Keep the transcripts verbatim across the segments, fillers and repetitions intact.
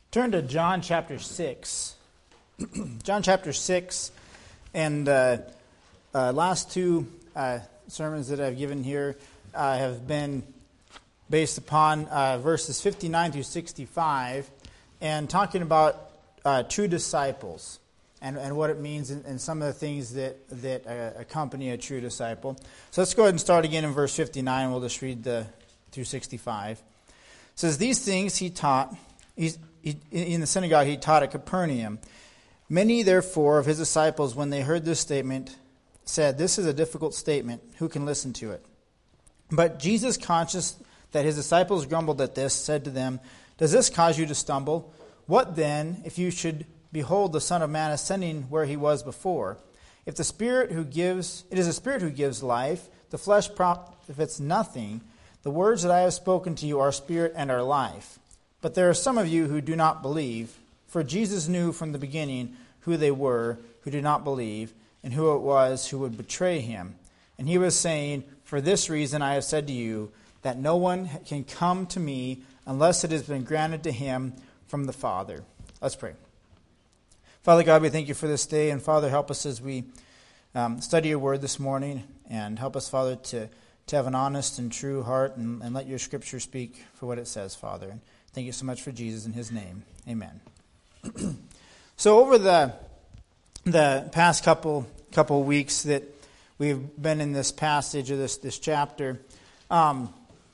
Turn to John chapter six. John chapter six, and uh, uh, last two uh, sermons that I've given here uh, have been based upon uh, verses fifty-nine through sixty-five, and talking about uh, true disciples and, and what it means and, and some of the things that, that uh, accompany a true disciple. So let's go ahead and start again in verse fifty-nine. We'll just read the through sixty-five. It says, "These things he taught, he's, he, in the synagogue he taught at Capernaum. Many, therefore, of his disciples, when they heard this statement, said, 'This is a difficult statement. Who can listen to it?' But Jesus, conscious that his disciples grumbled at this, said to them, 'Does this cause you to stumble? What then, if you should behold the Son of Man ascending where he was before? If the Spirit who gives, it is the Spirit who gives life, the flesh profits nothing. The words that I have spoken to you are spirit and are life. But there are some of you who do not believe.' For Jesus knew from the beginning who they were who did not believe, and who it was who would betray him. And he was saying, 'For this reason I have said to you, that no one can come to me unless it has been granted to him from the Father.'" Let's pray. Father God, we thank you for this day, and Father, help us as we um, study your word this morning, and help us, Father, to, to have an honest and true heart, and, and let your scripture speak for what it says, Father. And thank you so much for Jesus in his name. Amen. So over the the past couple couple weeks that we've been in this passage or this this chapter, um,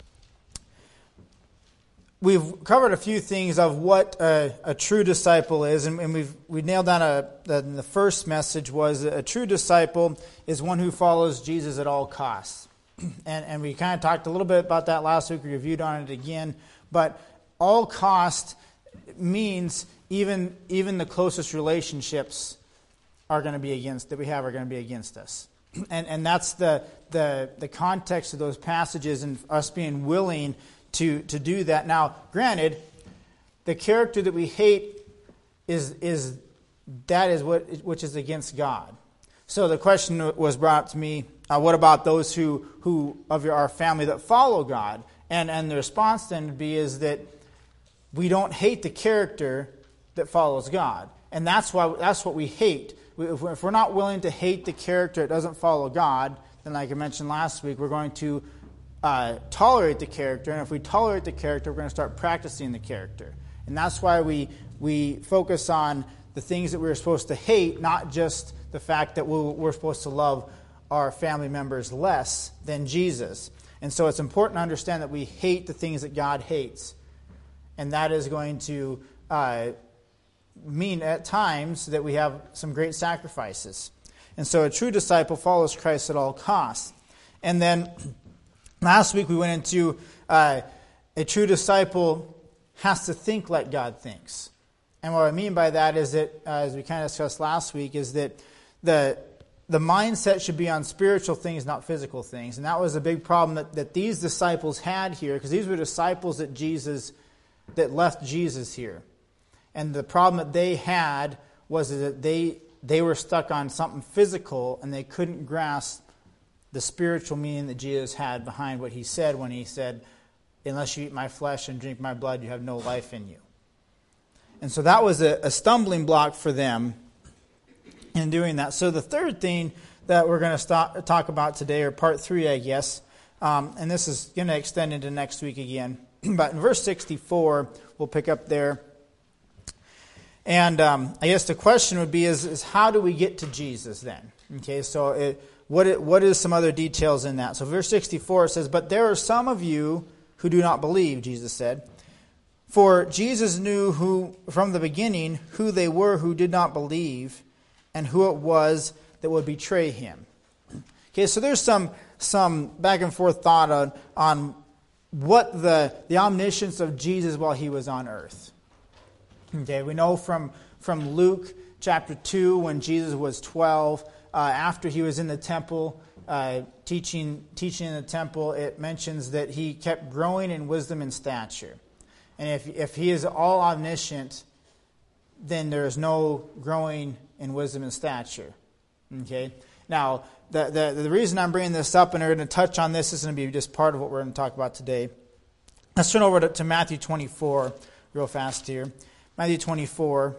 we've covered a few things of what a, a true disciple is, and, and we've we nailed down a the, the first message was a true disciple is one who follows Jesus at all costs, and and we kind of talked a little bit about that last week. We reviewed on it again, but all cost means even even the closest relationships are going to be against that we have are going to be against us, and and that's the the the context of those passages and us being willing to to do that. Now, granted, the character that we hate is is that is what which is against God. So the question was brought up to me: uh, what about those who who of our family that follow God? And and the response then would be is that we don't hate the character that follows God, and that's why that's what we hate. If we're not willing to hate the character that doesn't follow God, then, like I mentioned last week, we're going to uh, tolerate the character, and if we tolerate the character, we're going to start practicing the character, and that's why we we focus on the things that we're supposed to hate, not just the fact that we're supposed to love our family members less than Jesus. And so it's important to understand that we hate the things that God hates. And that is going to uh, mean at times that we have some great sacrifices. And so a true disciple follows Christ at all costs. And then last week we went into uh, a true disciple has to think like God thinks. And what I mean by that is that, uh, as we kind of discussed last week, is that the the mindset should be on spiritual things, not physical things. And that was a big problem that, that these disciples had here, because these were disciples that Jesus that left Jesus here. And the problem that they had was that they they were stuck on something physical, and they couldn't grasp the spiritual meaning that Jesus had behind what he said when he said, "Unless you eat my flesh and drink my blood, you have no life in you." And so that was a, a stumbling block for them in doing that. So the third thing that we're going to stop, talk about today, or part three, I guess, um, and this is going to extend into next week again, but in verse sixty-four, we'll pick up there. And um, I guess the question would be is, is how do we get to Jesus then? Okay, so it, what it, what is some other details in that? So verse sixty-four says, "But there are some of you who do not believe," Jesus said. "For Jesus knew who from the beginning who they were who did not believe, and who it was that would betray him." Okay, so there's some some back and forth thought on on what the, the omniscience of Jesus while he was on earth. Okay, we know from, from Luke chapter two, when Jesus was twelve, uh, after he was in the temple, uh, teaching teaching in the temple, it mentions that he kept growing in wisdom and stature. And if if he is all omniscient, then there is no growing in wisdom and stature. Okay, now the, the the reason I'm bringing this up, and we're going to touch on this, is going to be just part of what we're going to talk about today. Let's turn over to, to Matthew twenty-four real fast here. Matthew twenty-four.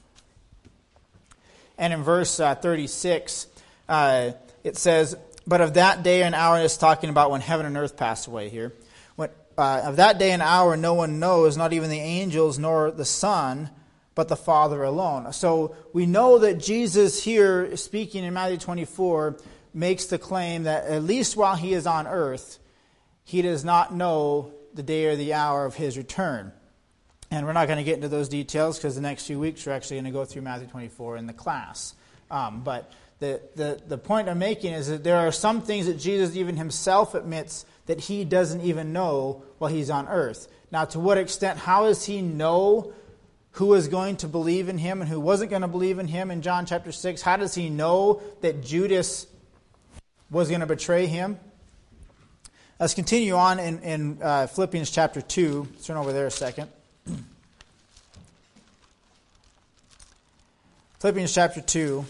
And in verse uh, thirty-six, uh, it says, "But of that day and hour," it's talking about when heaven and earth pass away here. When, uh, "of that day and hour no one knows, not even the angels nor the Son, but the Father alone." So we know that Jesus here, speaking in Matthew twenty-four, makes the claim that at least while he is on earth, he does not know the day or the hour of his return. And we're not going to get into those details because the next few weeks we're actually going to go through Matthew twenty-four in the class. Um, but the, the, the point I'm making is that there are some things that Jesus even himself admits that he doesn't even know while he's on earth. Now, to what extent, how does he know who was going to believe in him and who wasn't going to believe in him in John chapter six? How does he know that Judas was going to betray him? Let's continue on in, in uh, Philippians chapter two. Let's turn over there a second. Philippians chapter two.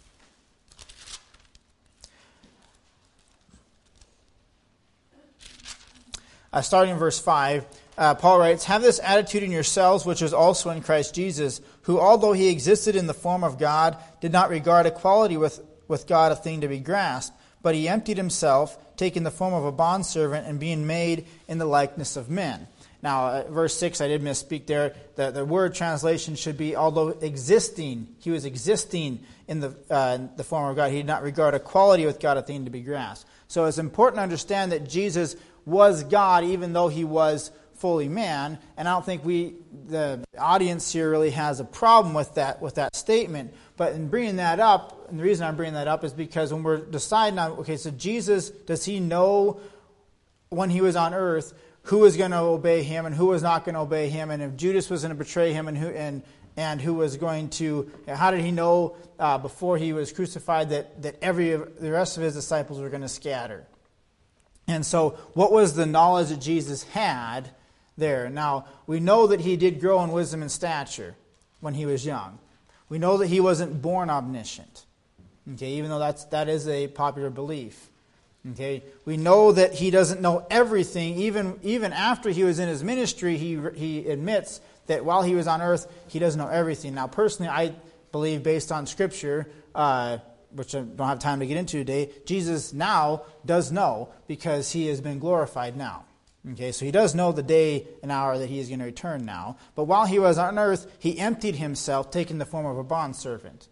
Uh, starting in verse five, uh, Paul writes, "Have this attitude in yourselves, which is also in Christ Jesus, who, although he existed in the form of God, did not regard equality with, with God a thing to be grasped, but he emptied himself, taking the form of a bondservant and being made in the likeness of men." Now, uh, verse six, I did misspeak there. The, the word translation should be, although existing, he was existing in the, uh, the form of God, he did not regard equality with God a thing to be grasped. So it's important to understand that Jesus was God even though he was fully man. And I don't think we, the audience here really has a problem with that, with that statement. But in bringing that up, and the reason I'm bringing that up is because when we're deciding on, okay, so Jesus, does he know when he was on earth who was going to obey him and who was not going to obey him, and if Judas was going to betray him and who and and who was going to, how did he know uh, before he was crucified that, that every the rest of his disciples were going to scatter? And so what was the knowledge that Jesus had there? Now, we know that he did grow in wisdom and stature when he was young. We know that he wasn't born omniscient, okay, even though that's, that is a popular belief. Okay, we know that he doesn't know everything. Even even after he was in his ministry, he he admits that while he was on earth, he doesn't know everything. Now, personally, I believe, based on Scripture, uh, which I don't have time to get into today, Jesus now does know because he has been glorified now. Okay, so he does know the day and hour that he is going to return now. But while he was on earth, he emptied himself, taking the form of a bondservant,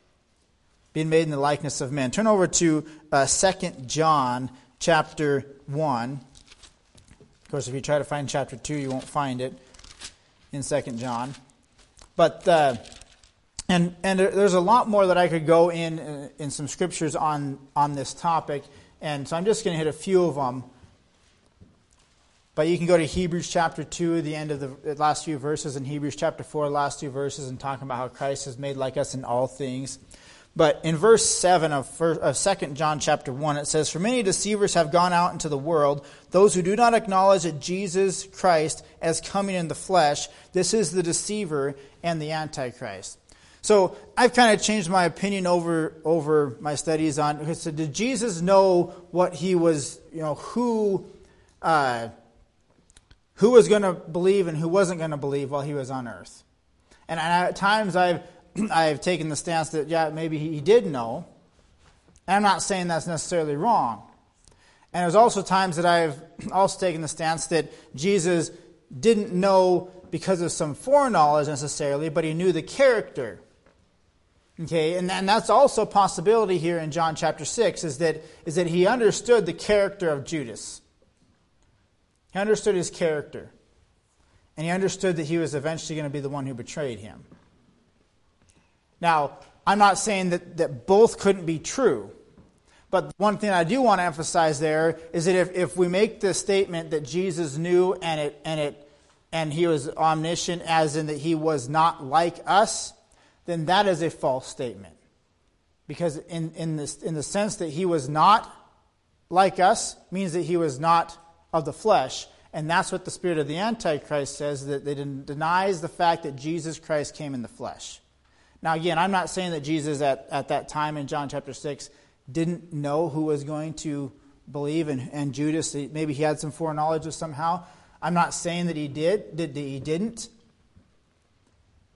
being made in the likeness of men. Turn over to uh, Second John chapter one. Of course, if you try to find chapter two, you won't find it in Second John. But uh, and and there's a lot more that I could go in uh, in some scriptures on on this topic, and so I'm just going to hit a few of them. But you can go to Hebrews chapter two, the end of the last few verses, and Hebrews chapter four, the last two verses, and talking about how Christ is made like us in all things. But in verse seven of, first, of Second John chapter one, it says, "For many deceivers have gone out into the world, those who do not acknowledge that Jesus Christ as coming in the flesh. This is the deceiver and the Antichrist." So I've kind of changed my opinion over over my studies on, so did Jesus know what he was, you know, who uh, who was going to believe and who wasn't going to believe while he was on earth? And at times I've I've taken the stance that, yeah, maybe he did know. And I'm not saying that's necessarily wrong. And there's also times that I've also taken the stance that Jesus didn't know because of some foreknowledge necessarily, but he knew the character. Okay, and, and that's also a possibility here in John chapter six, is that is that he understood the character of Judas. He understood his character. And he understood that he was eventually going to be the one who betrayed him. Now, I'm not saying that, that both couldn't be true. But one thing I do want to emphasize there is that if, if we make the statement that Jesus knew and it and it and he was omniscient, as in that he was not like us, then that is a false statement. Because in, in this in the sense that he was not like us means that he was not of the flesh. And that's what the spirit of the Antichrist says, that it denies the fact that Jesus Christ came in the flesh. Now, again, I'm not saying that Jesus at, at that time in John chapter six didn't know who was going to believe, and, and Judas, maybe he had some foreknowledge of somehow. I'm not saying that he did, that he didn't. I'm not saying that he did, that he didn't.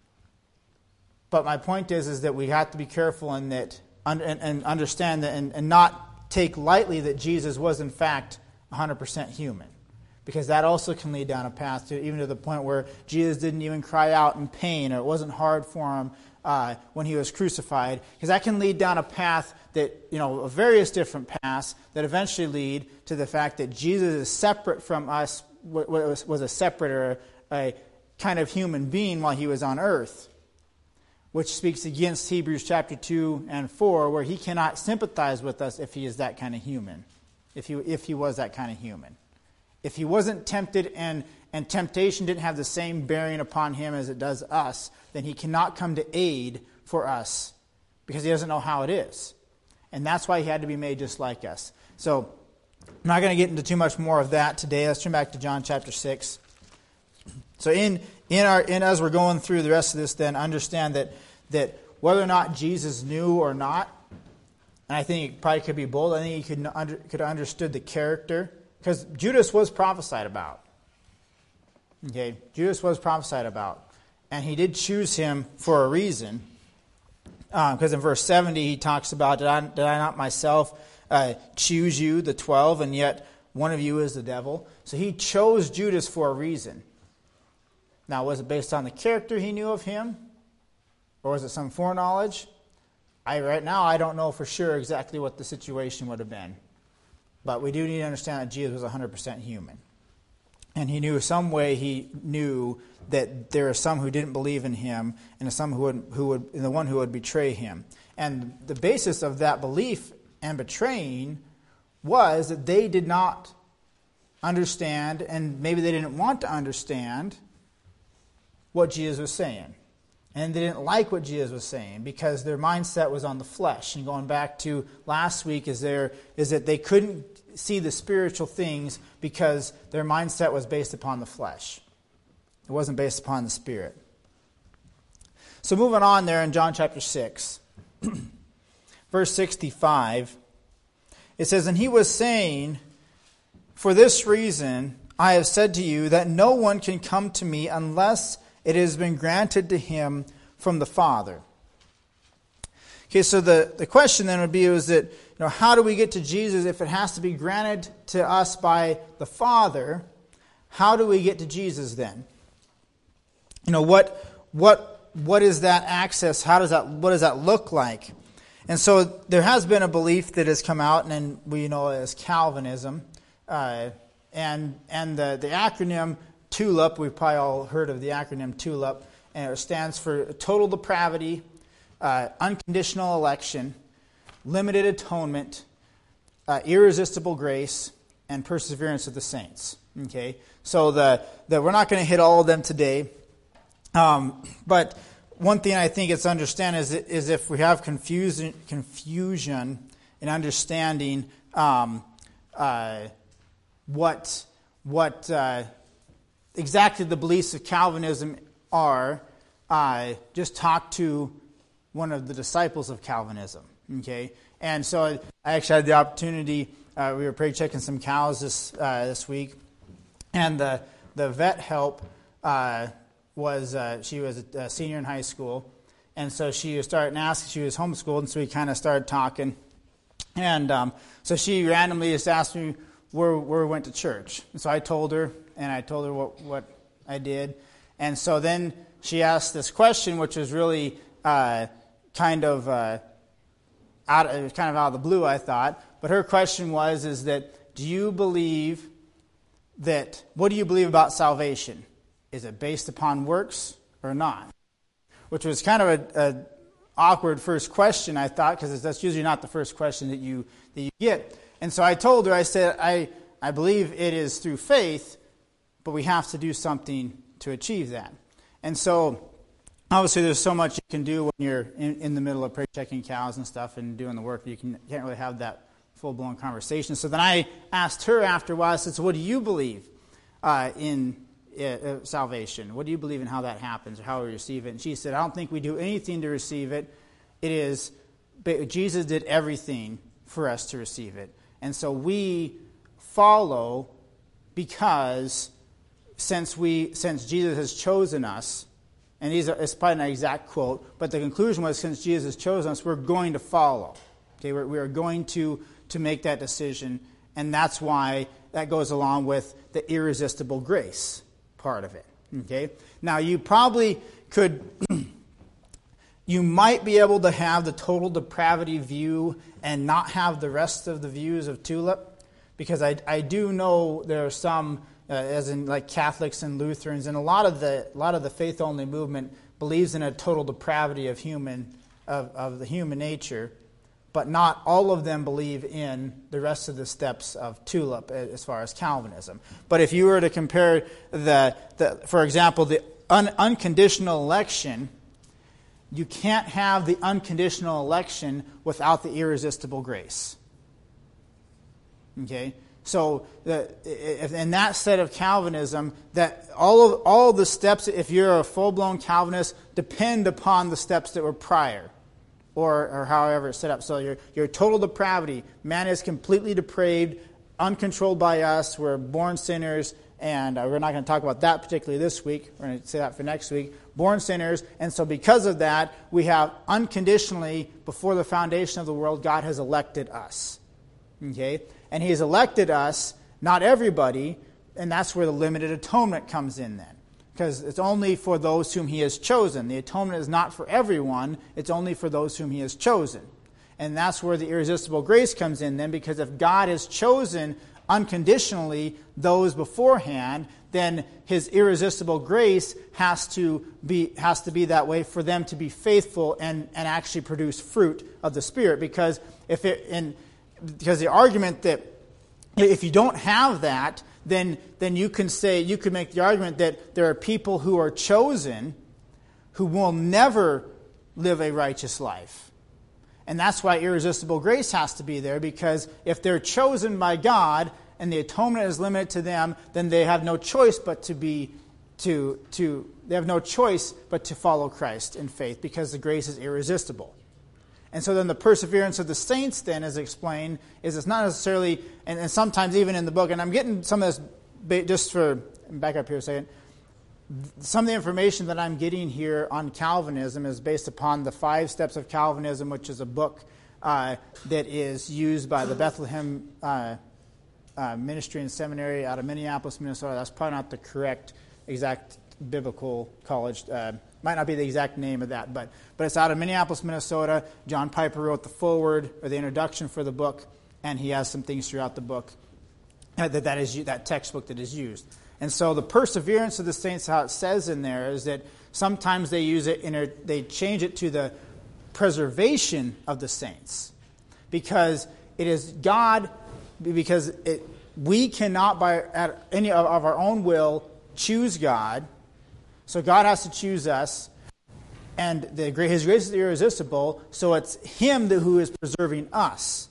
But my point is, is that we have to be careful in that, and, and understand that, and, and not take lightly that Jesus was in fact one hundred percent human. Because that also can lead down a path to even to the point where Jesus didn't even cry out in pain, or it wasn't hard for him uh, when he was crucified. Because that can lead down a path that, you know, various different paths that eventually lead to the fact that Jesus is separate from us, was, was a separate or a kind of human being while he was on earth. Which speaks against Hebrews chapter two and four, where he cannot sympathize with us if he is that kind of human. If he, if he was that kind of human. If he wasn't tempted and, and temptation didn't have the same bearing upon him as it does us, then he cannot come to aid for us because he doesn't know how it is. And that's why he had to be made just like us. So I'm not going to get into too much more of that today. Let's turn back to John chapter six. So in in our in as we're going through the rest of this, then understand that that whether or not Jesus knew or not, and I think it probably could be both. I think he could under, could have understood the character. Because Judas was prophesied about. Okay, Judas was prophesied about. And he did choose him for a reason. Because um, in verse seventy he talks about, did I, did I not myself uh, choose you, the twelve, and yet one of you is the devil? So he chose Judas for a reason. Now, was it based on the character he knew of him? Or was it some foreknowledge? I, right now, I don't know for sure exactly what the situation would have been. But we do need to understand that Jesus was one hundred percent human. And he knew some way he knew that there are some who didn't believe in him, and some who would, who would, and the one who would betray him. And the basis of that belief and betraying was that they did not understand, and maybe they didn't want to understand what Jesus was saying. And they didn't like what Jesus was saying because their mindset was on the flesh. And going back to last week is there is that they couldn't see the spiritual things because their mindset was based upon the flesh. It wasn't based upon the Spirit. So moving on there in John chapter six, verse sixty-five, it says, "And he was saying, for this reason I have said to you that no one can come to me unless it has been granted to him from the Father." Okay, so the, the question then would be is that, you know, how do we get to Jesus if it has to be granted to us by the Father? How do we get to Jesus then? You know, what what what is that access? How does that what does that look like? And so there has been a belief that has come out, and we know as Calvinism, uh, and and the the acronym TULIP, we've probably all heard of the acronym TULIP, and it stands for total depravity, uh, unconditional election, limited atonement, uh, irresistible grace, and perseverance of the saints. Okay, so the, the we're not going to hit all of them today, um, but one thing I think it's understand is is if we have confusion confusion in understanding um, uh, what what. Uh, exactly the beliefs of Calvinism are, uh, just talk to one of the disciples of Calvinism. Okay, and so I actually had the opportunity. Uh, we were prey checking some cows this uh, this week, and the the vet help uh, was uh, she was a senior in high school, and so she started asking. She was homeschooled, and so we kind of started talking, and um, so she randomly just asked me where where we went to church, and so I told her. And I told her what, what I did. And so then she asked this question, which was really uh, kind of uh, out of, kind of out of the blue, I thought. But her question was, is that, do you believe that, what do you believe about salvation? Is it based upon works or not? Which was kind of a, a awkward first question, I thought, because that's usually not the first question that you that you get. And so I told her, I said, I, I believe it is through faith, but we have to do something to achieve that. And so, obviously, there's so much you can do when you're in, in the middle of prey checking cows and stuff and doing the work. You can, can't really have that full-blown conversation. So then I asked her after a while, I said, so what do you believe uh, in uh, salvation? What do you believe in how that happens or how we receive it? And she said, I don't think we do anything to receive it. It is, Jesus did everything for us to receive it. And so we follow because since we since Jesus has chosen us And these are, it's probably not an exact quote, but the conclusion was, since Jesus has chosen us, we're going to follow. Okay, we're, we are going to, to make that decision, and that's why that goes along with the irresistible grace part of it. Okay, now you probably could, you might be able to have the total depravity view and not have the rest of the views of Tulip, because I, I do know there are some, uh, as in like Catholics and Lutherans, and a lot of the a lot of the faith only movement believes in a total depravity of human of, of the human nature, but not all of them believe in the rest of the steps of Tulip as far as Calvinism. But if you were to compare the, the for example, the un, unconditional election, you can't have the unconditional election without the irresistible grace. Okay, so the, if in that set of Calvinism, that all of all of the steps, if you're a full-blown Calvinist, depend upon the steps that were prior, or or however it's set up. So your your total depravity, man is completely depraved, uncontrolled by us. We're born sinners, and uh, we're not going to talk about that particularly this week. We're going to say that for next week. Born sinners, and so because of that, we have unconditionally, before the foundation of the world, God has elected us. Okay. And he has elected us, not everybody, and that's where the limited atonement comes in then. Because it's only for those whom he has chosen. The atonement is not for everyone, it's only for those whom he has chosen. And that's where the irresistible grace comes in then, because if God has chosen unconditionally those beforehand, then his irresistible grace has to be has to be that way for them to be faithful and, and actually produce fruit of the Spirit. Because if it in Because the argument that if you don't have that, then then you can say, you could make the argument that there are people who are chosen who will never live a righteous life. And that's why irresistible grace has to be there, because if they're chosen by God and the atonement is limited to them, then they have no choice but to be to to they have no choice but to follow Christ in faith, because the grace is irresistible. And so then the perseverance of the saints then, as explained, is it's not necessarily, and, and sometimes even in the book, and I'm getting some of this, just for, back up here a second, some of the information that I'm getting here on Calvinism is based upon the Five Steps of Calvinism, which is a book uh, that is used by the Bethlehem uh, uh, Ministry and Seminary out of Minneapolis, Minnesota. That's probably not the correct exact biblical college. Uh, might not be the exact name of that, but but it's out of Minneapolis, Minnesota. John Piper wrote the foreword or the introduction for the book, and he has some things throughout the book that that is that textbook that is used. And so the perseverance of the saints, how it says in there, is that sometimes they use it in a, they change it to the preservation of the saints, because it is God, because it, we cannot by at any of, of our own will choose God. So God has to choose us, and the, his grace is irresistible, so it's him that, who is preserving us.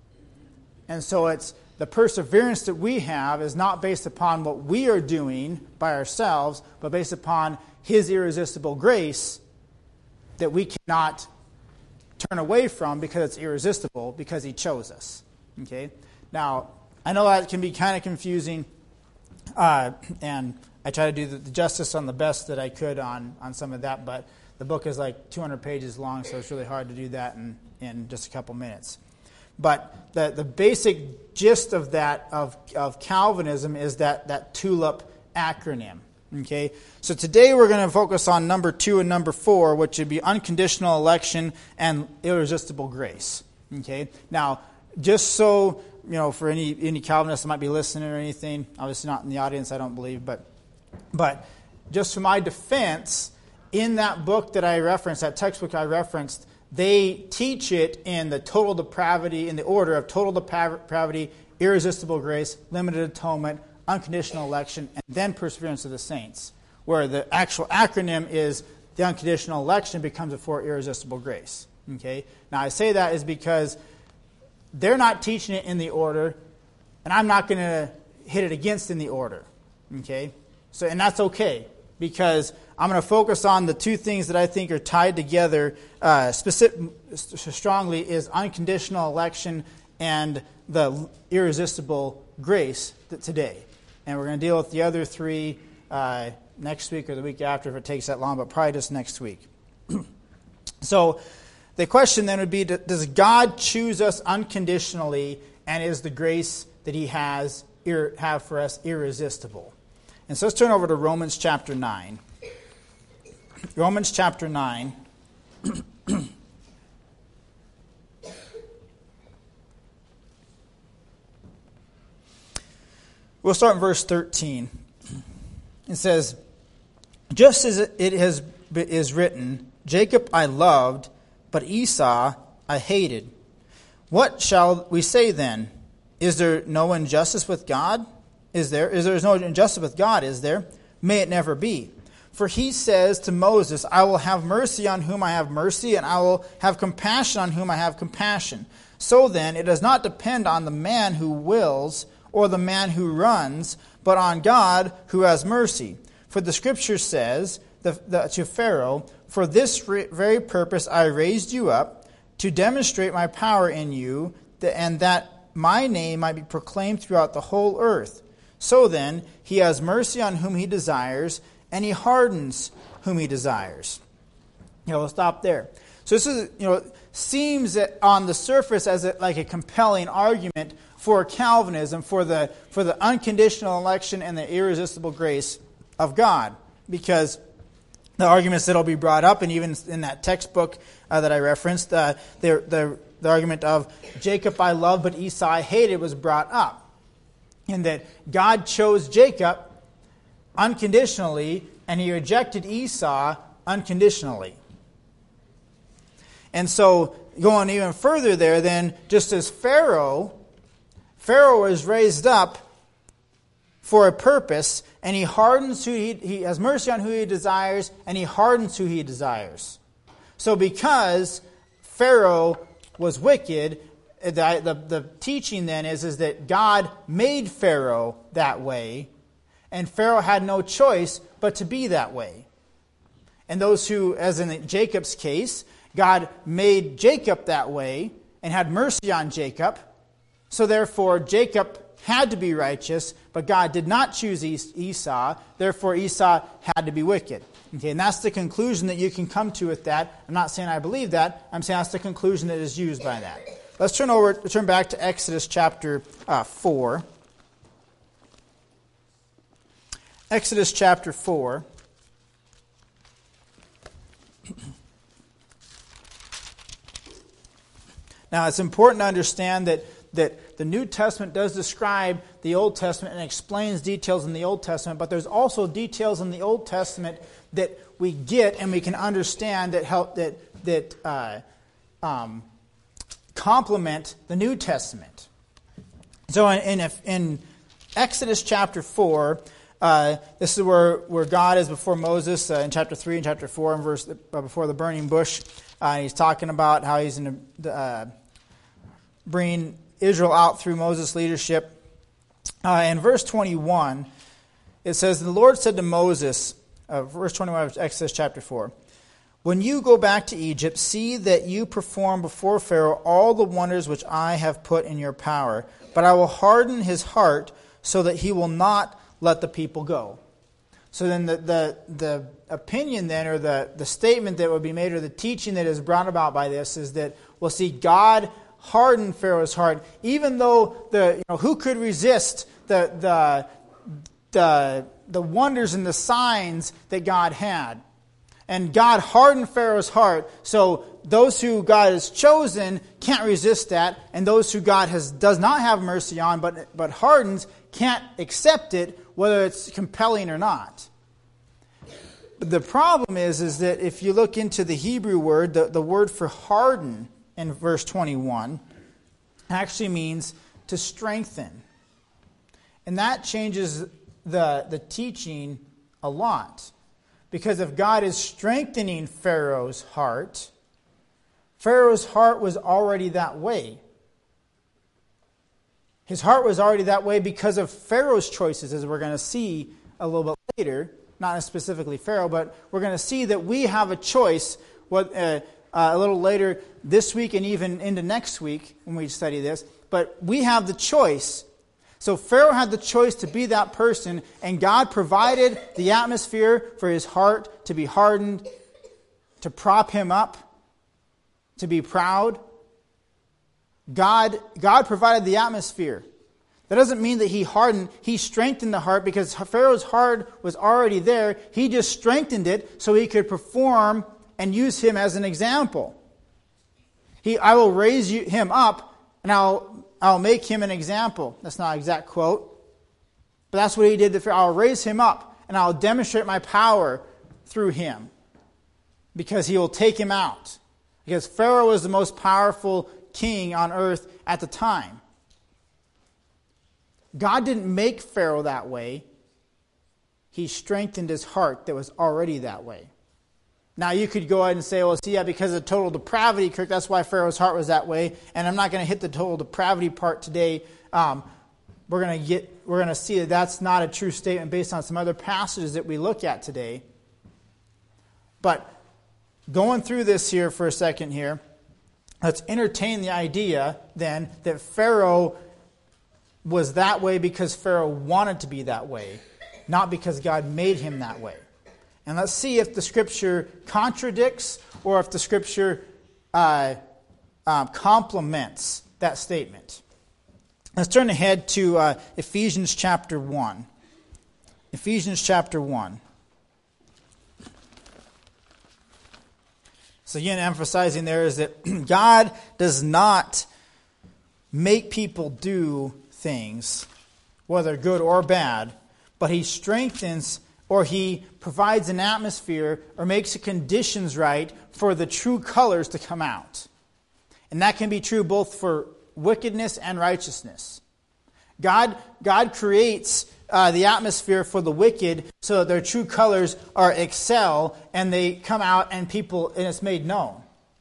And so it's the perseverance that we have is not based upon what we are doing by ourselves, but based upon his irresistible grace that we cannot turn away from, because it's irresistible, because he chose us. Okay? Now, I know that can be kind of confusing, uh, and I try to do the justice on the best that I could on, on some of that, but the book is like two hundred pages long, so it's really hard to do that in, in just a couple minutes. But the, the basic gist of that, of, of Calvinism, is that, that TULIP acronym. Okay? So today we're going to focus on number two and number four, which would be unconditional election and irresistible grace. Okay? Now, just so, you know, for any, any Calvinists that might be listening or anything, obviously not in the audience, I don't believe, but But just for my defense, in that book that I referenced, that textbook I referenced, they teach it in the total depravity, in the order of total depravity, irresistible grace, limited atonement, unconditional election, and then perseverance of the saints, where the actual acronym is the unconditional election becomes before irresistible grace. Okay? Now I say that is because they're not teaching it in the order, and I'm not going to hit it against in the order. Okay? So, and that's okay, because I'm going to focus on the two things that I think are tied together uh, specific, strongly, is unconditional election and the irresistible grace today. And we're going to deal with the other three uh, next week or the week after if it takes that long, but probably just next week. So the question then would be, does God choose us unconditionally, and is the grace that he has have for us irresistible? And so let's turn over to Romans chapter nine. Romans chapter nine. We'll start in verse thirteen. It says, just as it has is written, Jacob I loved, but Esau I hated. What shall we say then? Is there no injustice with God? Is there? Is there no injustice with God, is there? May it never be. For he says to Moses, I will have mercy on whom I have mercy, and I will have compassion on whom I have compassion. So then, it does not depend on the man who wills or the man who runs, but on God who has mercy. For the Scripture says the, the, to Pharaoh, for this re- very purpose I raised you up, to demonstrate my power in you, the, and that my name might be proclaimed throughout the whole earth. So then, he has mercy on whom he desires, and he hardens whom he desires. You know, we'll stop there. So this is, you know, seems that on the surface as a, like a compelling argument for Calvinism, for the for the unconditional election and the irresistible grace of God, because the arguments that will be brought up, and even in that textbook uh, that I referenced, uh, the, the the argument of Jacob I loved, but Esau I hated was brought up, and that God chose Jacob unconditionally, and he rejected Esau unconditionally. And so, going even further there, then, just as Pharaoh, Pharaoh was raised up for a purpose, and he hardens who he, he has mercy on who he desires, and he hardens who he desires. So because Pharaoh was wicked, the, the, the teaching then is, is that God made Pharaoh that way, and Pharaoh had no choice but to be that way. And those who, as in Jacob's case, God made Jacob that way and had mercy on Jacob. So therefore, Jacob had to be righteous, but God did not choose Esau. Therefore, Esau had to be wicked. Okay, and that's the conclusion that you can come to with that. I'm not saying I believe that. I'm saying that's the conclusion that is used by that. Let's turn over, turn back to Exodus chapter uh, four. Exodus chapter four. Now, it's important to understand that, that the New Testament does describe the Old Testament and explains details in the Old Testament, but there's also details in the Old Testament that we get and we can understand that help that that uh, um, complement the New Testament. So, in in, in Exodus chapter four, uh, this is where, where God is before Moses uh, in chapter three and chapter four, and verse uh, before the burning bush. Uh, he's talking about how he's in the uh, bring Israel out through Moses' leadership. Uh, in verse twenty-one, it says, the Lord said to Moses, uh, verse twenty-one of Exodus chapter four, when you go back to Egypt, see that you perform before Pharaoh all the wonders which I have put in your power, but I will harden his heart so that he will not let the people go. So then the, the, the opinion then, or the, the statement that would be made, or the teaching that is brought about by this, is that, well, see, God hardened Pharaoh's heart, even though the you know who could resist the the the the wonders and the signs that God had. And God hardened Pharaoh's heart, so those who God has chosen can't resist that, and those who God has does not have mercy on but but hardens can't accept it, whether it's compelling or not. But the problem is is that if you look into the Hebrew word, the, the word for harden in verse twenty-one actually means to strengthen. And that changes the, the teaching a lot. Because if God is strengthening Pharaoh's heart, Pharaoh's heart was already that way. His heart was already that way because of Pharaoh's choices, as we're going to see a little bit later. Not specifically Pharaoh, but we're going to see that we have a choice what, uh, uh, a little later this week and even into next week when we study this. But we have the choice. So Pharaoh had the choice to be that person, and God provided the atmosphere for his heart to be hardened, to prop him up, to be proud. God, God provided the atmosphere. That doesn't mean that he hardened. He strengthened the heart because Pharaoh's heart was already there. He just strengthened it so he could perform and use him as an example. He, I will raise you, him up, and I'll, I'll make him an example. That's not an exact quote. But that's what he did to Pharaoh. I'll raise him up, and I'll demonstrate my power through him. Because he will take him out. Because Pharaoh was the most powerful king on earth at the time. God didn't make Pharaoh that way. He strengthened his heart that was already that way. Now you could go ahead and say, well, see, yeah, because of total depravity, Kirk, that's why Pharaoh's heart was that way. And I'm not going to hit the total depravity part today. Um, we're going to get, we're going to see that that's not a true statement based on some other passages that we look at today. But going through this here for a second here, let's entertain the idea then that Pharaoh was that way because Pharaoh wanted to be that way, not because God made him that way. And let's see if the Scripture contradicts or if the Scripture uh, uh, complements that statement. Let's turn ahead to uh, Ephesians chapter one. Ephesians chapter one. So again, emphasizing there is that God does not make people do things, whether good or bad, but he strengthens or he provides an atmosphere or makes the conditions right for the true colors to come out. And that can be true both for wickedness and righteousness. God, God creates uh, the atmosphere for the wicked so that their true colors are excel and they come out and people and it's made known.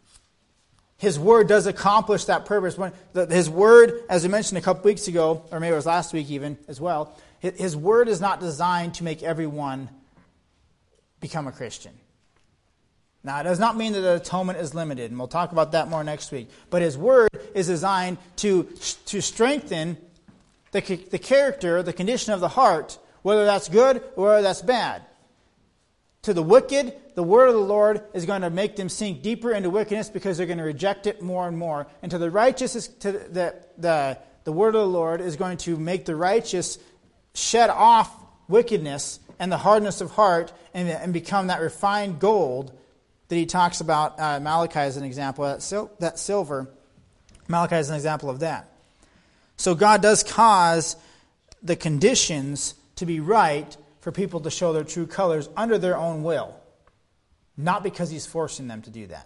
His word does accomplish that purpose. When his word, as I mentioned a couple weeks ago, or maybe it was last week even as well, his word is not designed to make everyone become a Christian. Now, it does not mean that the atonement is limited, and we'll talk about that more next week. But his word is designed to, to strengthen the, the character, the condition of the heart, whether that's good or whether that's bad. To the wicked, the word of the Lord is going to make them sink deeper into wickedness because they're going to reject it more and more. And to the righteous, to the, the, the word of the Lord is going to make the righteous shed off wickedness and the hardness of heart and, and become that refined gold that he talks about. Uh, Malachi is an example. That, sil- that silver, Malachi is an example of that. So God does cause the conditions to be right for people to show their true colors under their own will, not because he's forcing them to do that.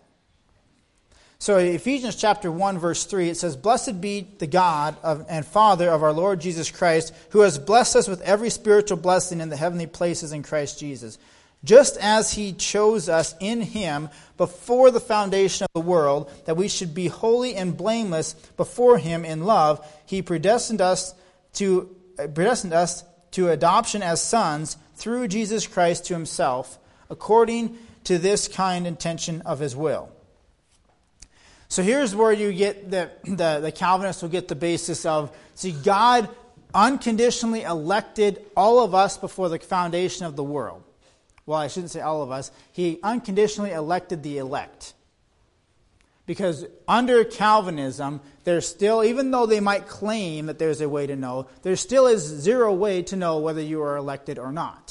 So Ephesians chapter one, verse three, it says, "Blessed be the God of, and Father of our Lord Jesus Christ, who has blessed us with every spiritual blessing in the heavenly places in Christ Jesus, just as he chose us in him before the foundation of the world, that we should be holy and blameless before him in love. He predestined us to predestined us to adoption as sons through Jesus Christ to himself, according to this kind intention of his will." So here's where you get the, the, the Calvinists will get the basis of, see, God unconditionally elected all of us before the foundation of the world. Well, I shouldn't say all of us. He unconditionally elected the elect. Because under Calvinism, there's still, even though they might claim that there's a way to know, there still is zero way to know whether you are elected or not.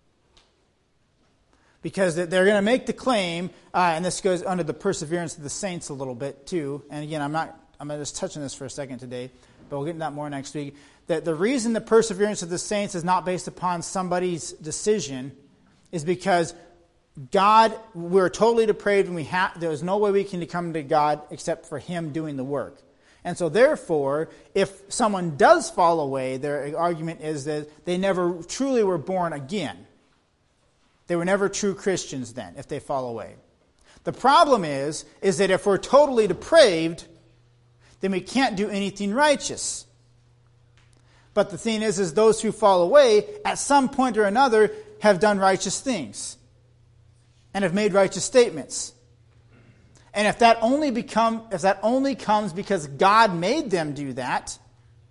Because they're going to make the claim, uh, and this goes under the perseverance of the saints a little bit too. And again, I'm not, I'm just touching this for a second today, but we'll get into that more next week. That the reason the perseverance of the saints is not based upon somebody's decision is because God, we're totally depraved, and we have, there's no way we can come to God except for him doing the work. And so therefore, if someone does fall away, their argument is that they never truly were born again. They were never true Christians then, if they fall away. The problem is, is that if we're totally depraved, then we can't do anything righteous. But the thing is, is those who fall away, at some point or another, have done righteous things. And have made righteous statements. And if that only become, if that only comes because God made them do that,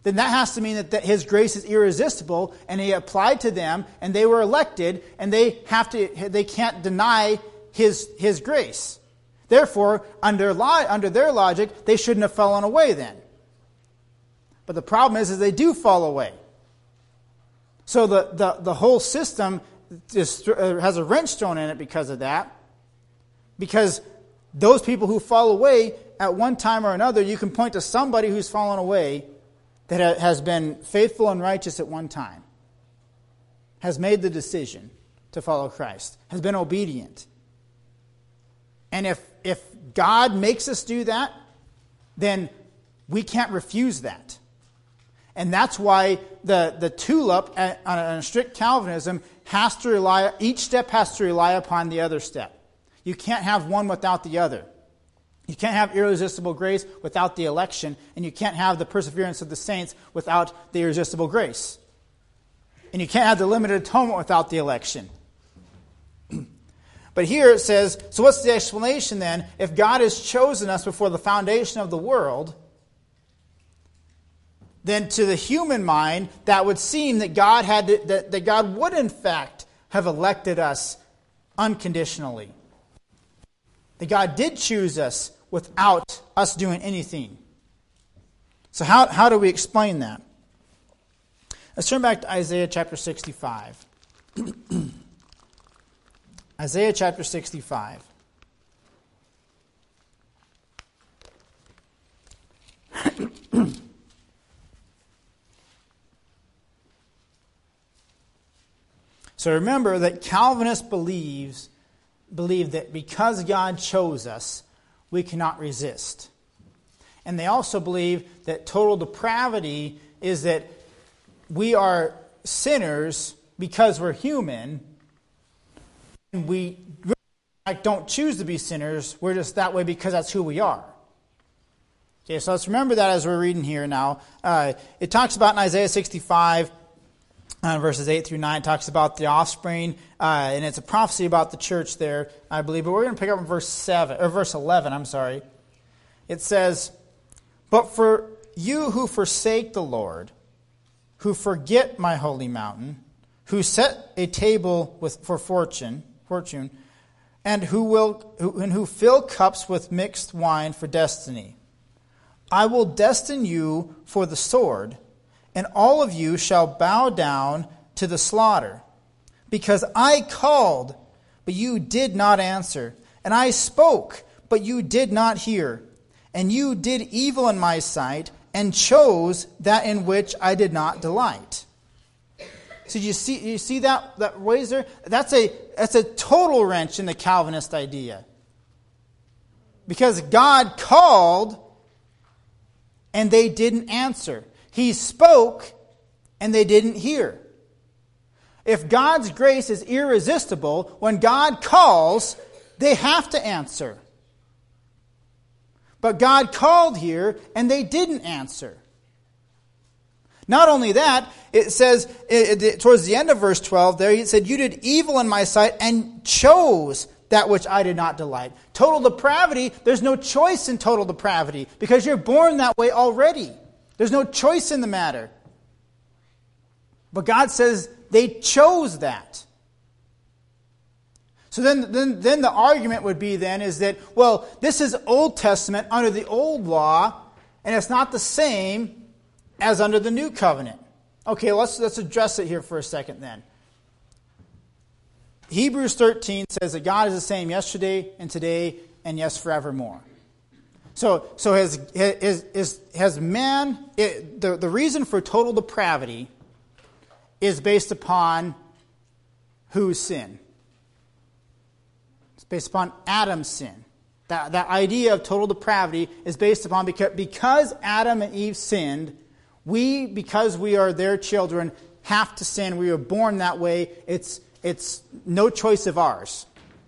then that has to mean that, that his grace is irresistible, and he applied to them, and they were elected, and they have to they can't deny his his grace. Therefore, under lo- under their logic, they shouldn't have fallen away then. But the problem is, is they do fall away. So the, the, the whole system is, has a wrench thrown in it because of that. Because those people who fall away at one time or another, you can point to somebody who's fallen away that has been faithful and righteous at one time, has made the decision to follow Christ, has been obedient. And if if God makes us do that, then we can't refuse that. And that's why the, the tulip on a strict Calvinism has to rely, each step has to rely upon the other step. You can't have one without the other. You can't have irresistible grace without the election, and you can't have the perseverance of the saints without the irresistible grace. And you can't have the limited atonement without the election. But here it says, so what's the explanation then? If God has chosen us before the foundation of the world, then to the human mind, that would seem that God had to, that, that God would in fact have elected us unconditionally. That God did choose us without us doing anything. So how, how do we explain that? Let's turn back to Isaiah chapter sixty-five. Isaiah chapter sixty-five. So remember that Calvinists believes, believe that because God chose us, we cannot resist. And they also believe that total depravity is that we are sinners because we're human, and we really don't choose to be sinners. We're just that way because that's who we are. Okay, so let's remember that as we're reading here now. Uh, it talks about in Isaiah sixty-five, uh, verses eight through nine, it talks about the offspring, uh, and it's a prophecy about the church there, I believe. But we're going to pick up in verse seven or verse eleven. I'm sorry. It says, "But for you who forsake the Lord, who forget my holy mountain, who set a table with for fortune, fortune, and who will who, and who fill cups with mixed wine for destiny, I will destine you for the sword, and all of you shall bow down to the slaughter. Because I called, but you did not answer, and I spoke, but you did not hear. And you did evil in my sight, and chose that in which I did not delight." So you see, you see that that ways there. That's a that's a total wrench in the Calvinist idea. Because God called, and they didn't answer. He spoke, and they didn't hear. If God's grace is irresistible, when God calls, they have to answer. But God called here, and they didn't answer. Not only that, it says, it, it, towards the end of verse twelve there, he said, "You did evil in my sight and chose that which I did not delight." Total depravity, there's no choice in total depravity, because you're born that way already. There's no choice in the matter. But God says they chose that. So then, then, then the argument would be then is that, well, this is Old Testament under the old law, and it's not the same as under the new covenant. Okay, let's let's address it here for a second then. Hebrews thirteen says that God is the same yesterday and today and yes forevermore. So so has has is has man it, the the reason for total depravity is based upon whose sin? It's based upon Adam's sin. That that idea of total depravity is based upon because because Adam and Eve sinned. We, because we are their children, have to sin. We were born that way. It's it's no choice of ours.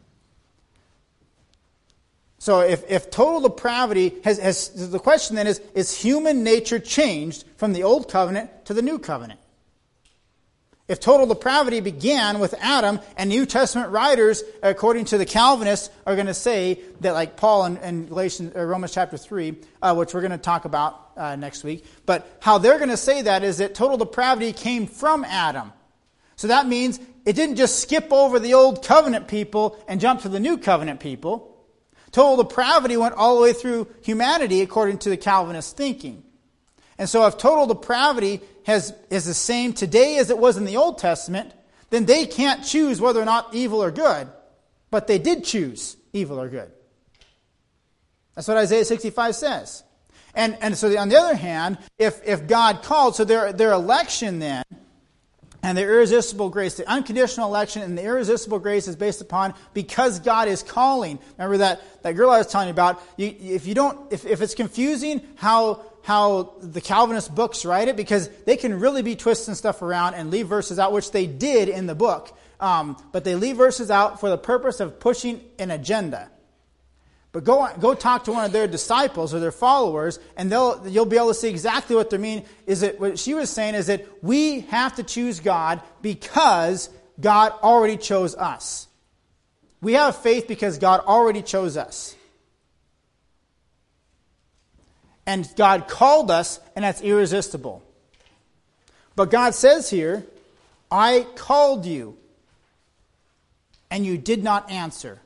So if, if total depravity has, has the question then is, is human nature changed from the old covenant to the new covenant? If total depravity began with Adam, and New Testament writers, according to the Calvinists, are going to say that, like Paul in, in Galatians, or Romans chapter three, uh, which we're going to talk about uh, next week, but how they're going to say that is that total depravity came from Adam. So that means it didn't just skip over the old covenant people and jump to the new covenant people. Total depravity went all the way through humanity according to the Calvinist thinking. And so if total depravity has, is the same today as it was in the Old Testament, then they can't choose whether or not evil or good. But they did choose evil or good. That's what Isaiah sixty-five says. And, and so on the other hand, if, if God called, so their, their election then, and the irresistible grace, the unconditional election and the irresistible grace is based upon because God is calling. Remember that, that girl I was telling you about? You, if you don't, if, if it's confusing how how the Calvinist books write it, because they can really be twisting stuff around and leave verses out, which they did in the book. Um, but they leave verses out for the purpose of pushing an agenda. But go go talk to one of their disciples or their followers, and they'll you'll be able to see exactly what they mean. Is it what she was saying is that we have to choose God because God already chose us. We have faith because God already chose us. And God called us, and that's irresistible. But God says here, I called you, and you did not answer.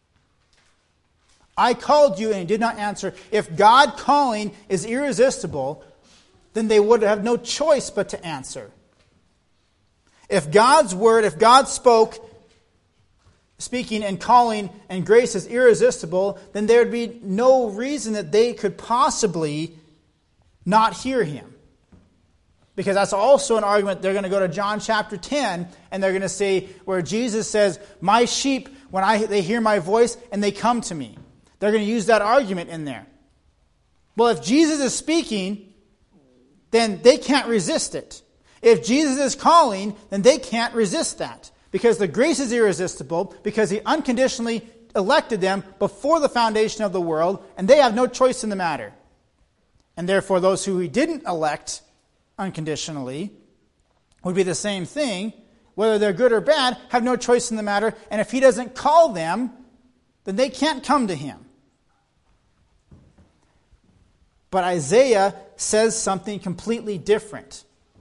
I called you, and you did not answer. If God calling is irresistible, then they would have no choice but to answer. If God's word, if God spoke, speaking and calling and grace is irresistible, then there would be no reason that they could possibly not hear him. Because that's also an argument. They're going to go to John chapter ten, and they're going to say where Jesus says, my sheep, when I they hear my voice, and they come to me. They're going to use that argument in there. Well, if Jesus is speaking, then they can't resist it. If Jesus is calling, then they can't resist that. Because the grace is irresistible, because he unconditionally elected them before the foundation of the world, and they have no choice in the matter. And therefore, those who he didn't elect unconditionally would be the same thing, whether they're good or bad, have no choice in the matter, and if he doesn't call them, then they can't come to him. But Isaiah says something completely different.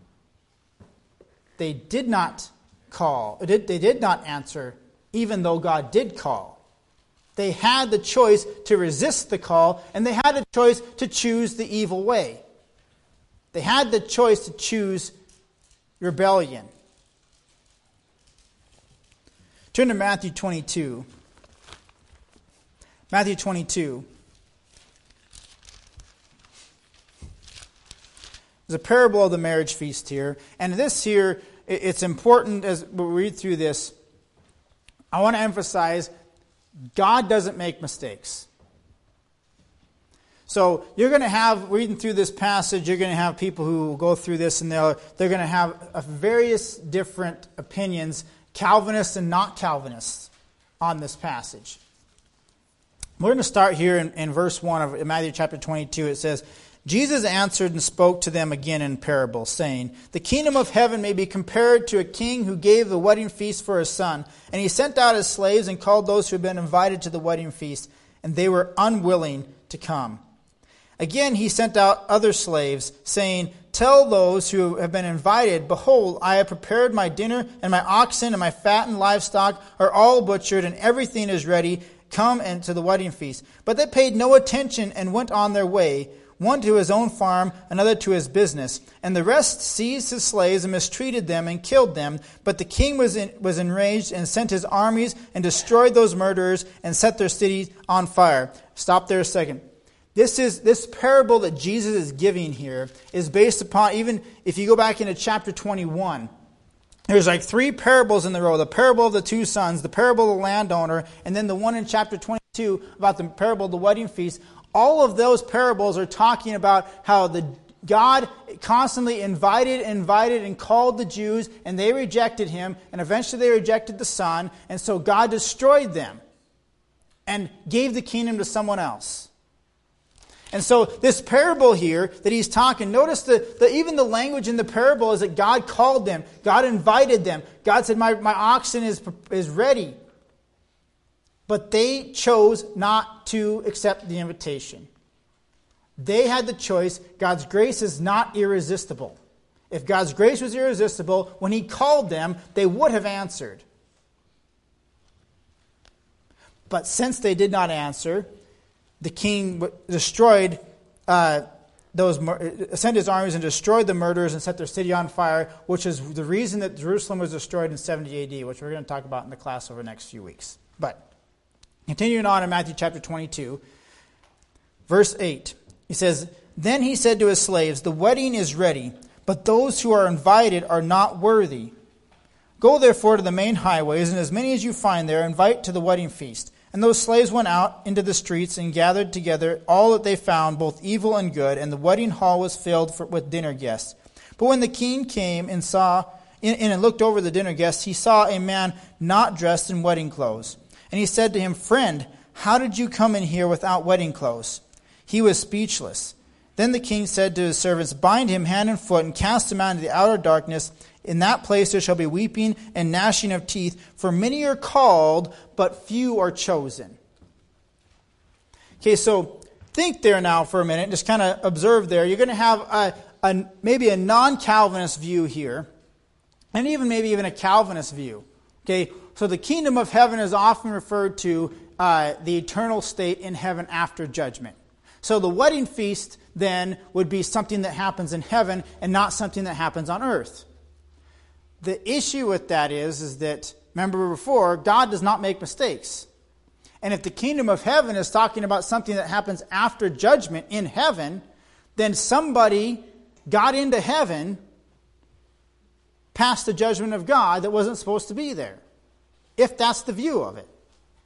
They did not call. They did not answer, even though God did call. They had the choice to resist the call, and they had the choice to choose the evil way. They had the choice to choose rebellion. Turn to Matthew twenty-two. Matthew twenty-two. There's a parable of the marriage feast here. And this here, it's important as we read through this. I want to emphasize, God doesn't make mistakes. So you're going to have, reading through this passage, you're going to have people who will go through this and they're, they're going to have various different opinions, Calvinists and not Calvinists, on this passage. We're going to start here in, in verse one of Matthew chapter twenty-two. It says, Jesus answered and spoke to them again in parables, saying, the kingdom of heaven may be compared to a king who gave the wedding feast for his son. And he sent out his slaves and called those who had been invited to the wedding feast, and they were unwilling to come. Again he sent out other slaves, saying, tell those who have been invited, behold, I have prepared my dinner, and my oxen and my fattened livestock are all butchered, and everything is ready. Come and to the wedding feast. But they paid no attention and went on their way, one to his own farm, another to his business. And the rest seized his slaves and mistreated them and killed them. But the king was in, was enraged and sent his armies and destroyed those murderers and set their cities on fire. Stop there a second. This is this parable that Jesus is giving here is based upon, even if you go back into chapter twenty-one, there's like three parables in the row. The parable of the two sons, the parable of the landowner, and then the one in chapter twenty-two about the parable of the wedding feast. All of those parables are talking about how the God constantly invited, invited, and called the Jews, and they rejected him, and eventually they rejected the Son, and so God destroyed them and gave the kingdom to someone else. And so this parable here that he's talking, notice that the, even the language in the parable is that God called them. God invited them. God said, my, my oxen is, is ready. But they chose not to accept the invitation. They had the choice. God's grace is not irresistible. If God's grace was irresistible, when he called them, they would have answered. But since they did not answer, the king destroyed uh, those, sent his armies and destroyed the murderers and set their city on fire, which is the reason that Jerusalem was destroyed in seventy A D, which we're going to talk about in the class over the next few weeks. But continuing on in Matthew chapter twenty-two, verse eight, he says, "Then he said to his slaves, 'The wedding is ready, but those who are invited are not worthy. Go therefore to the main highways, and as many as you find there, invite to the wedding feast.' And those slaves went out into the streets and gathered together all that they found, both evil and good, and the wedding hall was filled for, with dinner guests. But when the king came and saw in, and looked over the dinner guests, he saw a man not dressed in wedding clothes. And he said to him, 'Friend, how did you come in here without wedding clothes?' He was speechless. Then the king said to his servants, 'Bind him hand and foot and cast him out into the outer darkness. In that place there shall be weeping and gnashing of teeth, for many are called, but few are chosen.'" Okay, so think there now for a minute. Just kind of observe there. You're going to have a, a maybe a non-Calvinist view here, and even maybe even a Calvinist view. Okay, so the kingdom of heaven is often referred to uh, the eternal state in heaven after judgment. So the wedding feast then would be something that happens in heaven and not something that happens on earth. The issue with that is, is that, remember before, God does not make mistakes. And if the kingdom of heaven is talking about something that happens after judgment in heaven, then somebody got into heaven past the judgment of God that wasn't supposed to be there. If that's the view of it.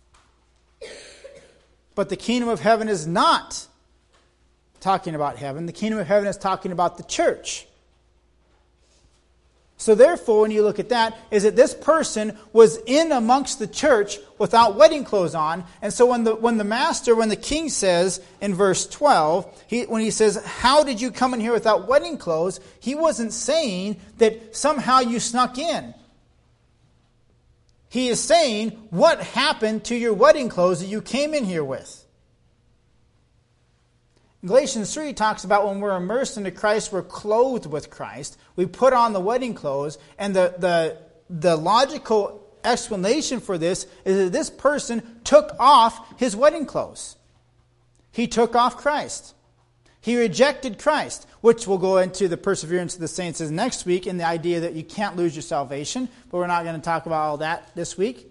But the kingdom of heaven is not talking about heaven. The kingdom of heaven is talking about the church. So therefore, when you look at that, is that this person was in amongst the church without wedding clothes on. And so when the when the master, when the king says in verse twelve, he, when he says, "How did you come in here without wedding clothes?" he wasn't saying that somehow you snuck in. He is saying, what happened to your wedding clothes that you came in here with? Galatians three talks about when we're immersed into Christ, we're clothed with Christ. We put on the wedding clothes. And the, the, the logical explanation for this is that this person took off his wedding clothes. He took off Christ. He rejected Christ, which we'll go into the perseverance of the saints next week and the idea that you can't lose your salvation. But we're not going to talk about all that this week.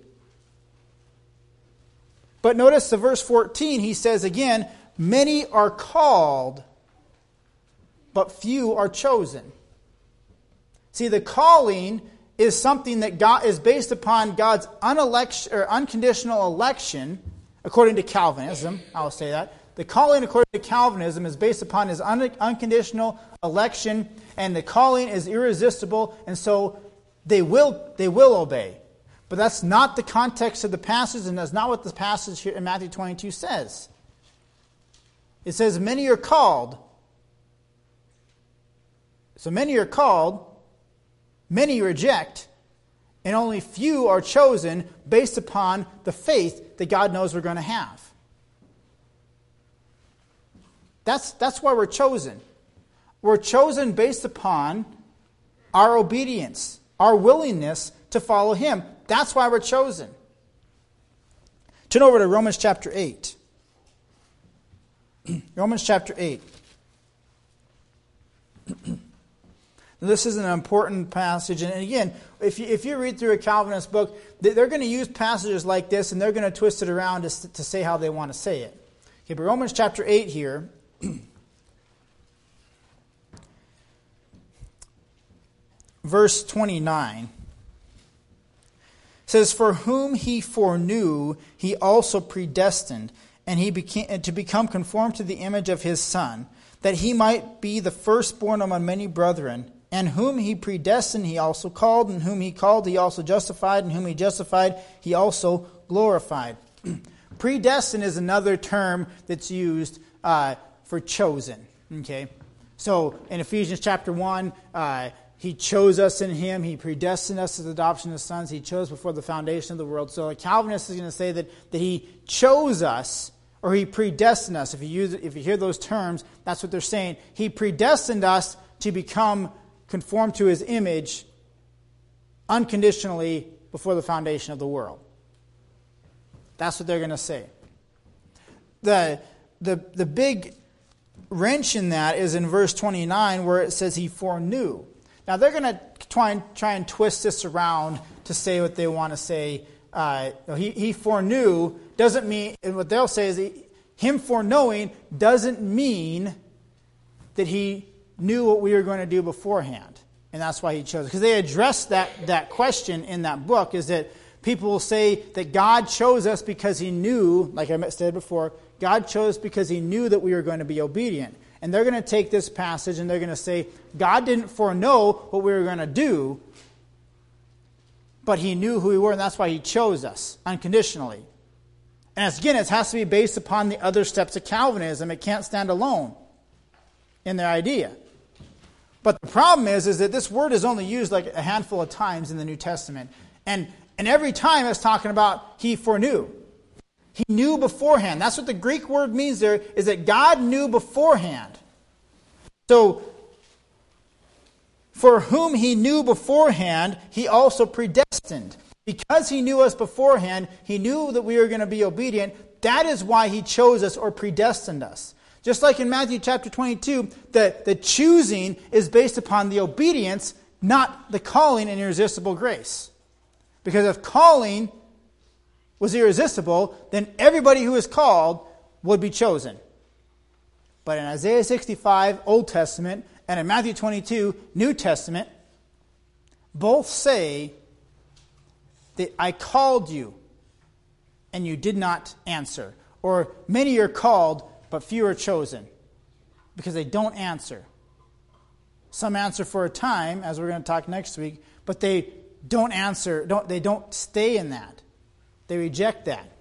But notice the verse fourteen, he says again, "Many are called, but few are chosen." See, the calling is something that God is based upon God's unelection, or unconditional election, according to Calvinism. I'll say that. The calling, according to Calvinism, is based upon his un- unconditional election, and the calling is irresistible, and so they will they will obey. But that's not the context of the passage, and that's not what the passage here in Matthew twenty-two says. It says, many are called. So many are called, many reject, and only few are chosen based upon the faith that God knows we're going to have. That's, that's why we're chosen. We're chosen based upon our obedience, our willingness to follow Him. That's why we're chosen. Turn over to Romans chapter eight. Romans chapter eight. This is an important passage. And again, if you, if you read through a Calvinist book, they're going to use passages like this and they're going to twist it around to, to say how they want to say it. Okay, but Romans chapter eight here. Verse twenty-nine. Says, "For whom he foreknew, he also predestined, and he became to become conformed to the image of his Son, that he might be the firstborn among many brethren. And whom he predestined, he also called, and whom he called, he also justified, and whom he justified, he also glorified." Predestined is another term that's used uh, for chosen. Okay? So in Ephesians chapter one, uh, he chose us in him. He predestined us as adoption as sons. He chose before the foundation of the world. So a Calvinist is going to say that, that he chose us, or he predestined us. If you use, if you hear those terms, that's what they're saying. He predestined us to become conformed to his image unconditionally before the foundation of the world. That's what they're going to say. The, the, the big wrench in that is in verse twenty-nine, where it says he foreknew. Now, they're going to try and, try and twist this around to say what they want to say. Uh, he, he foreknew doesn't mean, and what they'll say is he, him foreknowing doesn't mean that he knew what we were going to do beforehand. And that's why he chose. Because they addressed that, that question in that book, is that people will say that God chose us because he knew, like I said before, God chose because he knew that we were going to be obedient. And they're going to take this passage and they're going to say, God didn't foreknow what we were going to do, but he knew who we were, and that's why he chose us unconditionally. And again, it has to be based upon the other steps of Calvinism. It can't stand alone in their idea. But the problem is, is that this word is only used like a handful of times in the New Testament. And, and every time it's talking about he foreknew. He knew beforehand. That's what the Greek word means there, is that God knew beforehand. So, for whom he knew beforehand, he also predestined. Because he knew us beforehand, he knew that we were going to be obedient. That is why he chose us or predestined us. Just like in Matthew chapter twenty-two, the, the choosing is based upon the obedience, not the calling and irresistible grace. Because if calling was irresistible, then everybody who is called would be chosen. But in Isaiah sixty-five, Old Testament, and in Matthew twenty-two, New Testament, both say that I called you and you did not answer. Or many are called, but few are chosen. Because they don't answer. Some answer for a time, as we're going to talk next week, but they don't answer, don't, they don't stay in that. They reject that.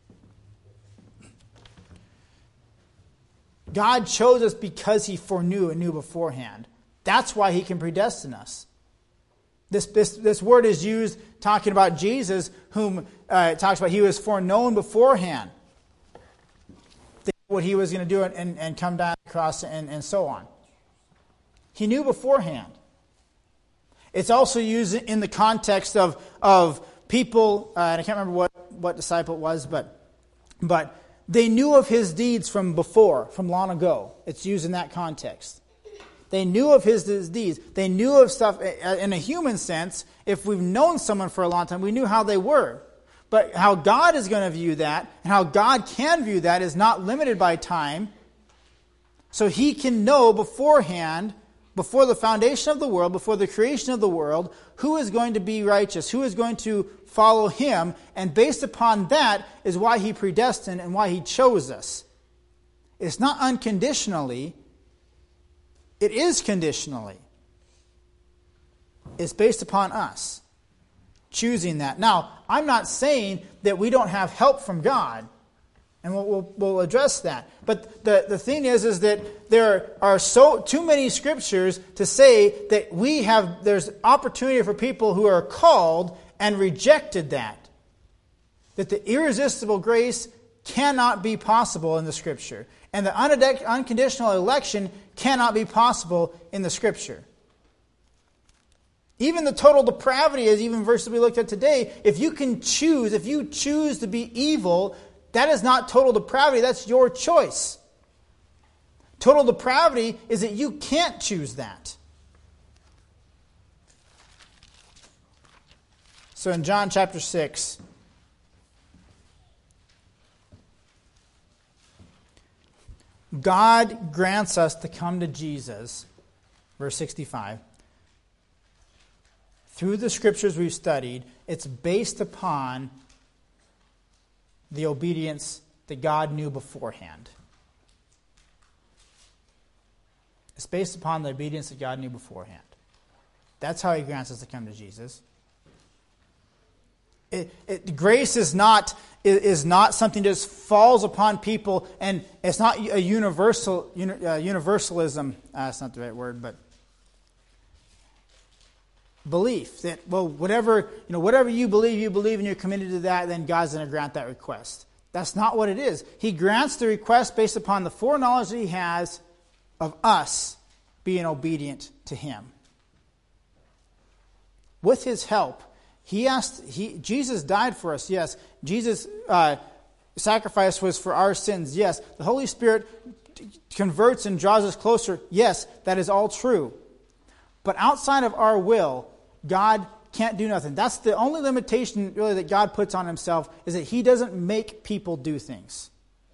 God chose us because he foreknew and knew beforehand. That's why he can predestine us. This, this, this word is used talking about Jesus, whom uh, it talks about he was foreknown beforehand. What he was going to do and, and come down the cross and, and so on. He knew beforehand. It's also used in the context of, of people, uh, and I can't remember what, what disciple it was, but, but they knew of his deeds from before, from long ago. It's used in that context. They knew of his, his deeds. They knew of stuff in a human sense. If we've known someone for a long time, we knew how they were. But how God is going to view that, and how God can view that, is not limited by time. So he can know beforehand, before the foundation of the world, before the creation of the world, who is going to be righteous, who is going to follow him. And based upon that is why he predestined and why he chose us. It's not unconditionally. It is conditionally. It's based upon us choosing that. Now, I'm not saying that we don't have help from God, and we'll, we'll, we'll address that. But the, the thing is, is that there are so too many scriptures to say that we have, there's opportunity for people who are called and rejected that. That the irresistible grace cannot be possible in the Scripture. And the unconditional election cannot be possible in the Scripture. Even the total depravity, as even verses we looked at today, if you can choose, if you choose to be evil, that is not total depravity, that's your choice. Total depravity is that you can't choose that. So in John chapter six, God grants us to come to Jesus, verse sixty-five. Through the scriptures we've studied, it's based upon the obedience that God knew beforehand. It's based upon the obedience that God knew beforehand. That's how he grants us to come to Jesus. It, it, grace is not is, is not something that just falls upon people, and it's not a universal uni, uh, universalism. Uh, that's not the right word, but belief that, well, whatever you know, whatever you believe, you believe, and you're committed to that, then God's going to grant that request. That's not what it is. He grants the request based upon the foreknowledge that He has of us being obedient to Him. With His help, He asked. He Jesus died for us. Yes, Jesus' uh, sacrifice was for our sins. Yes, the Holy Spirit converts and draws us closer. Yes, that is all true. But outside of our will, God can't do nothing. That's the only limitation really that God puts on Himself, is that He doesn't make people do things.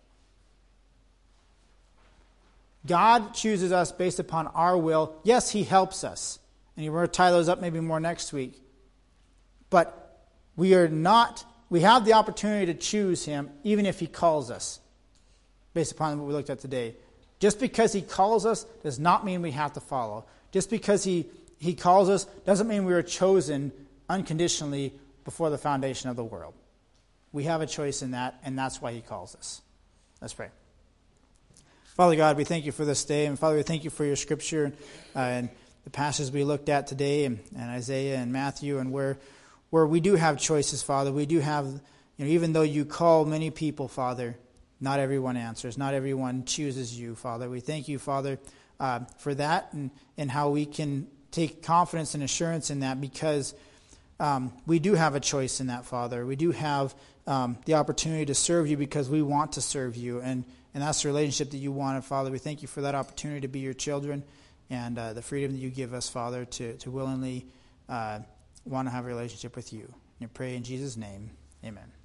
God chooses us based upon our will. Yes, He helps us. And we're going to tie those up maybe more next week. But we are not, we have the opportunity to choose Him even if He calls us, based upon what we looked at today. Just because He calls us does not mean we have to follow. Just because He He calls us doesn't mean we were chosen unconditionally before the foundation of the world. We have a choice in that, and that's why He calls us. Let's pray. Father God, we thank You for this day, and Father, we thank You for Your Scripture uh, and the passages we looked at today, and, and Isaiah and Matthew, and where where we do have choices, Father. We do have, you know, even though You call many people, Father, not everyone answers, not everyone chooses You, Father. We thank You, Father, uh, for that, and, and how we can take confidence and assurance in that, because um, we do have a choice in that, Father. We do have um, the opportunity to serve You because we want to serve You, and, and that's the relationship that You wanted, Father. We thank You for that opportunity to be Your children, and uh, the freedom that You give us, Father, to, to willingly uh, want to have a relationship with You. And I pray in Jesus' name, amen.